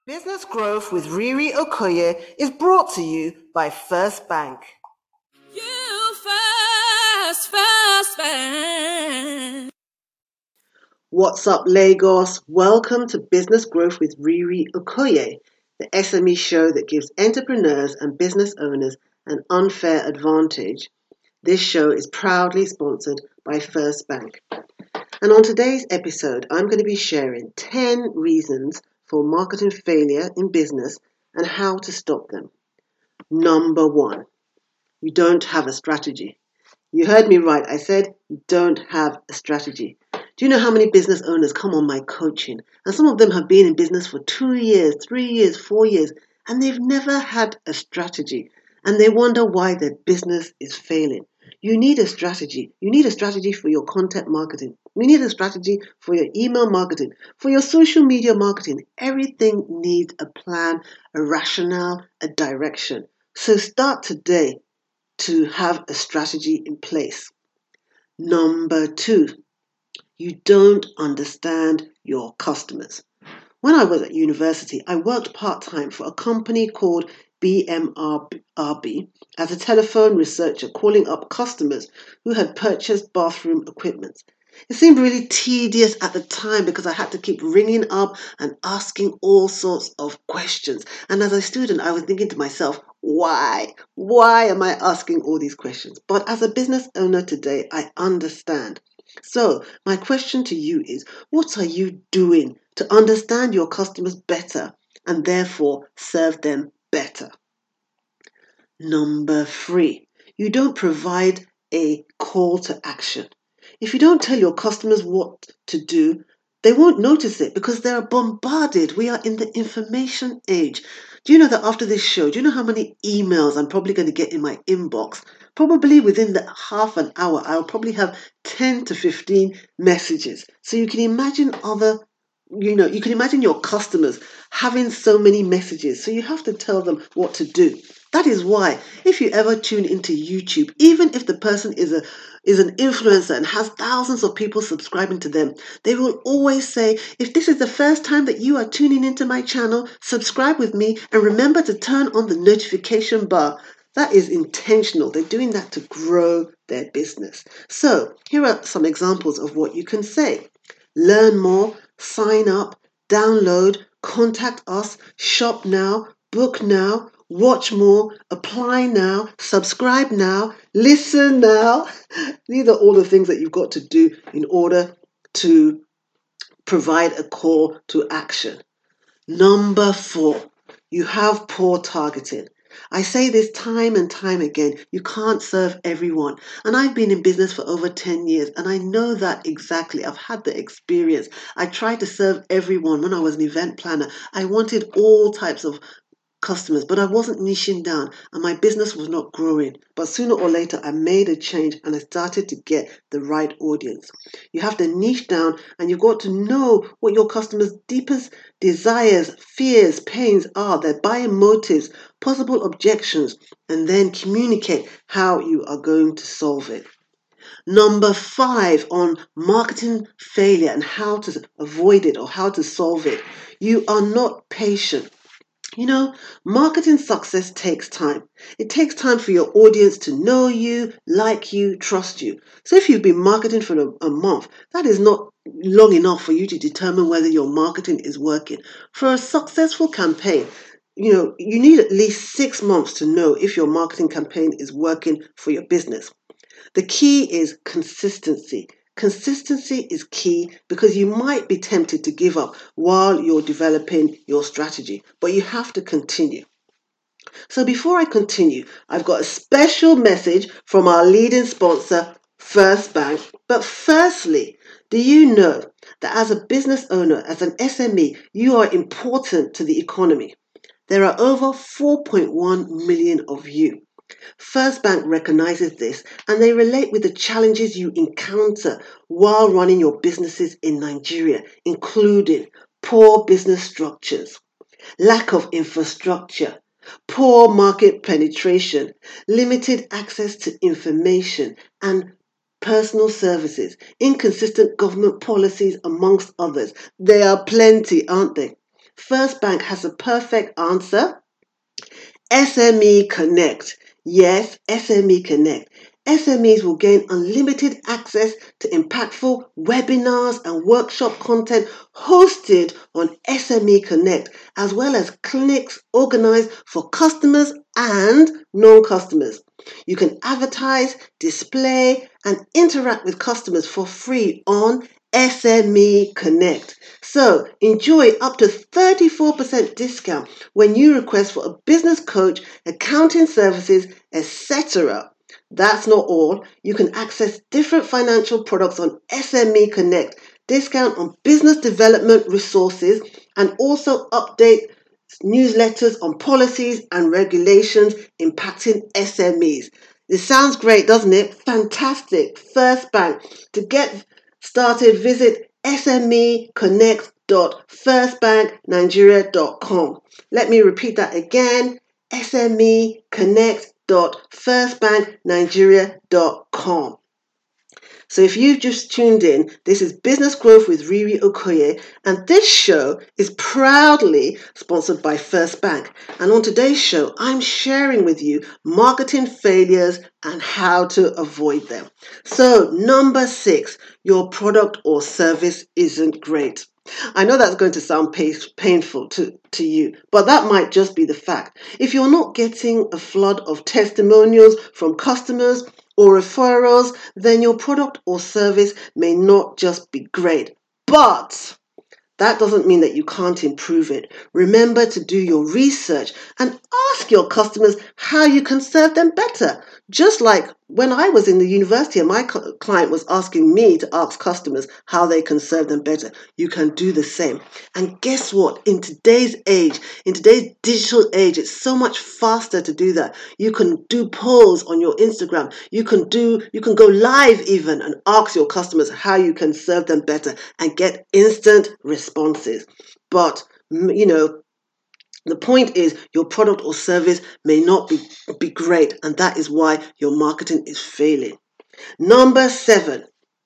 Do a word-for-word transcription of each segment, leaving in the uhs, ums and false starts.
Business Growth with Riri Okoye is brought to you by First Bank. You first, first bank. What's up, Lagos? Welcome to Business Growth with Riri Okoye, the S M E show that gives entrepreneurs and business owners an unfair advantage. This show is proudly sponsored by First Bank. And on today's episode, I'm going to be sharing ten reasons for marketing failure in business and how to stop them. Number one, you don't have a strategy. You heard me right. I said you don't have a strategy. Do you know how many business owners come on my coaching? And some of them have been in business for two years, three years, four years, and they've never had a strategy. And they wonder why their business is failing. You need a strategy. You need a strategy for your content marketing. You need a strategy for your email marketing, for your social media marketing. Everything needs a plan, a rationale, a direction. So start today to have a strategy in place. Number two, you don't understand your customers. When I was at university, I worked part-time for a company called B M R B as a telephone researcher, calling up customers who had purchased bathroom equipment. It seemed really tedious at the time because I had to keep ringing up and asking all sorts of questions. And as a student, I was thinking to myself, why? Why am I asking all these questions? But as a business owner today, I understand. So my question to you is, what are you doing to understand your customers better and therefore serve them better? Number three, you don't provide a call to action. If you don't tell your customers what to do, they won't notice it because they're bombarded. We are in the information age. Do you know that after this show, do you know how many emails I'm probably going to get in my inbox? Probably within the half an hour, I'll probably have ten to fifteen messages. So you can imagine other, you know, you can imagine your customers having so many messages. So you have to tell them what to do. That is why if you ever tune into YouTube, even if the person is a is an influencer and has thousands of people subscribing to them, they will always say, if this is the first time that you are tuning into my channel, subscribe with me and remember to turn on the notification bar. That is intentional. They're doing that to grow their business. So here are some examples of what you can say. Learn more, sign up, download, contact us, shop now, book now, watch more, apply now, subscribe now, listen now. These are all the things that you've got to do in order to provide a call to action. Number four, you have poor targeting. I say this time and time again, you can't serve everyone. And I've been in business for over ten years and I know that exactly. I've had the experience. I tried to serve everyone when I was an event planner. I wanted all types of customers, but I wasn't niching down and my business was not growing. But sooner or later, I made a change and I started to get the right audience. You have to niche down and you've got to know what your customers' deepest desires, fears, pains are, their buying motives, possible objections, and then communicate how you are going to solve it. Number five on marketing failure and how to avoid it or how to solve it. You are not patient. You know, marketing success takes time. It takes time for your audience to know you, like you, trust you. So if you've been marketing for a, a month, that is not long enough for you to determine whether your marketing is working. For a successful campaign, you know, you need at least six months to know if your marketing campaign is working for your business. The key is consistency. Consistency is key because you might be tempted to give up while you're developing your strategy, but you have to continue. So before I continue, I've got a special message from our leading sponsor, First Bank. But firstly, do you know that as a business owner, as an S M E, you are important to the economy? There are over four point one million of you. First Bank recognizes this and they relate with the challenges you encounter while running your businesses in Nigeria, including poor business structures, lack of infrastructure, poor market penetration, limited access to information and personal services, inconsistent government policies, amongst others. There are plenty, aren't they? First Bank has a perfect answer. S M E Connect. Yes, S M E Connect. S M Es will gain unlimited access to impactful webinars and workshop content hosted on S M E Connect, as well as clinics organized for customers and non-customers. You can advertise, display, and interact with customers for free on S M E Connect. So enjoy up to thirty-four percent discount when you request for a business coach, accounting services, et cetera. That's not all. You can access different financial products on S M E Connect, discount on business development resources, and also update newsletters on policies and regulations impacting S M Es. This sounds great, doesn't it? Fantastic. First Bank. To get started, visit s m e connect dot first bank nigeria dot com. Let me repeat that again. s m e connect dot first bank nigeria dot com. So if you've just tuned in, this is Business Growth with Riri Okoye, and this show is proudly sponsored by First Bank. And on today's show, I'm sharing with you marketing failures and how to avoid them. So number six, your product or service isn't great. I know that's going to sound painful to, to you, but that might just be the fact. If you're not getting a flood of testimonials from customers or referrals, then your product or service may not just be great. But that doesn't mean that you can't improve it. Remember to do your research and ask your customers how you can serve them better. Just like when I was in the university and my client was asking me to ask customers how they can serve them better, you can do the same. And guess what? In today's age, in today's digital age, it's so much faster to do that. You can do polls on your Instagram. You can do, you can go live even and ask your customers how you can serve them better and get instant responses. But, you know, the point is your product or service may not be, be great, and that is why your marketing is failing. Number seven,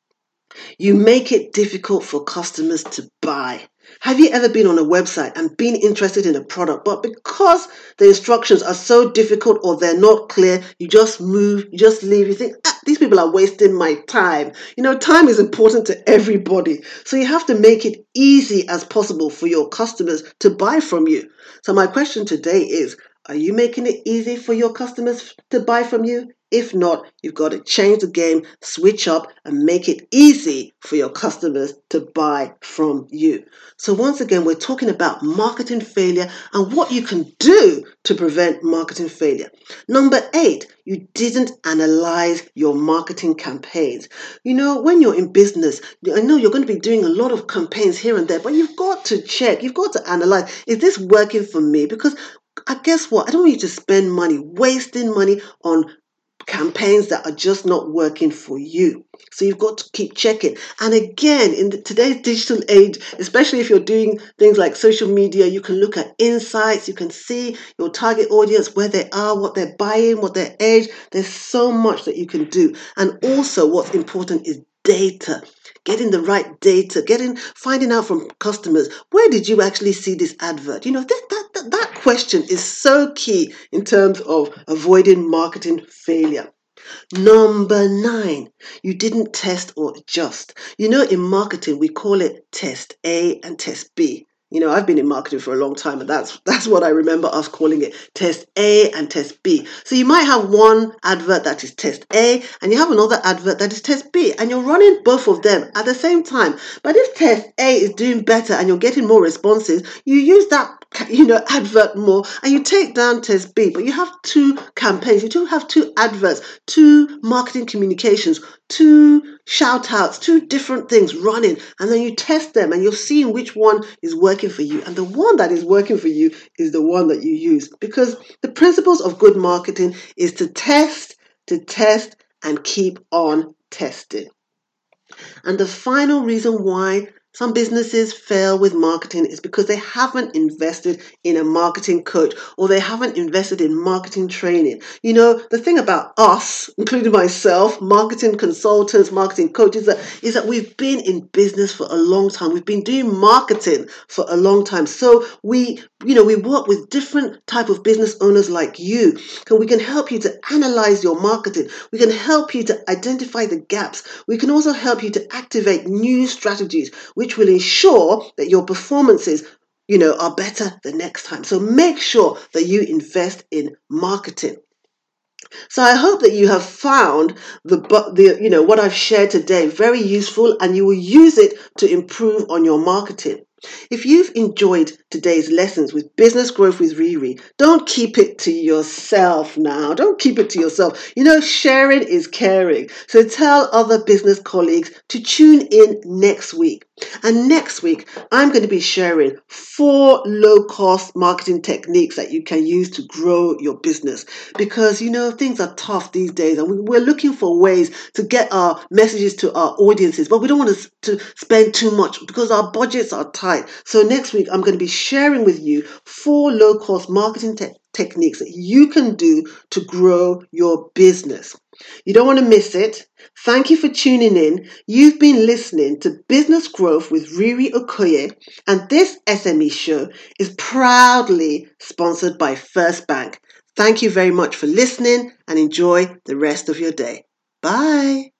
you make it difficult for customers to buy. Have you ever been on a website and been interested in a product, but because the instructions are so difficult or they're not clear, you just move, you just leave, you think, ah, these people are wasting my time. You know, time is important to everybody. So you have to make it easy as possible for your customers to buy from you. So my question today is, are you making it easy for your customers to buy from you? If not, you've got to change the game, switch up, and make it easy for your customers to buy from you. So once again, we're talking about marketing failure and what you can do to prevent marketing failure. Number eight, you didn't analyze your marketing campaigns. You know, when you're in business, I know you're going to be doing a lot of campaigns here and there, but you've got to check, you've got to analyze, is this working for me? Because I guess what? I don't want you to spend money, wasting money on campaigns that are just not working for you. So you've got to keep checking. And again, in the, today's digital age, especially if you're doing things like social media, you can look at insights, you can see your target audience, where they are, what they're buying, what their age. There's so much that you can do. And also what's important is data. Getting the right data, getting, finding out from customers, where did you actually see this advert? You know, that, that, that, that question is so key in terms of avoiding marketing failure. Number nine, you didn't test or adjust. You know, in marketing, we call it test A and test B. You know, I've been in marketing for a long time, and that's that's what I remember us calling it, test A and test B. So you might have one advert that is test A, and you have another advert that is test B, and you're running both of them at the same time. But if test A is doing better and you're getting more responses, you use that, you know, advert more, and you take down test B. But you have two campaigns, you do have two adverts, two marketing communications, two shout outs, two different things running, and then you test them and you're seeing which one is working for you. And the one that is working for you is the one that you use, because the principles of good marketing is to test, to test, and keep on testing. And the final reason why Some businesses fail with marketing is because they haven't invested in a marketing coach or they haven't invested in marketing training. You know, the thing about us, including myself, marketing consultants, marketing coaches, that is that we've been in business for a long time. We've been doing marketing for a long time. So we, you know, we work with different type of business owners like you. So we can help you to analyze your marketing. We can help you to identify the gaps. We can also help you to activate new strategies, which will ensure that your performances, you know, are better the next time. So make sure that you invest in marketing. So I hope that you have found the, the you know, what I've shared today very useful and you will use it to improve on your marketing. If you've enjoyed today's lessons with Business Growth with Riri, don't keep it to yourself now. Don't keep it to yourself. You know, sharing is caring. So tell other business colleagues to tune in next week. And next week, I'm going to be sharing four low-cost marketing techniques that you can use to grow your business. Because, you know, things are tough these days and we're looking for ways to get our messages to our audiences, but we don't want to, to spend too much because our budgets are tight. So next week, I'm going to be sharing with you four low-cost marketing te- techniques that you can do to grow your business. You don't want to miss it. Thank you for tuning in. You've been listening to Business Growth with Riri Okoye, and this S M E show is proudly sponsored by First Bank. Thank you very much for listening and enjoy the rest of your day. Bye.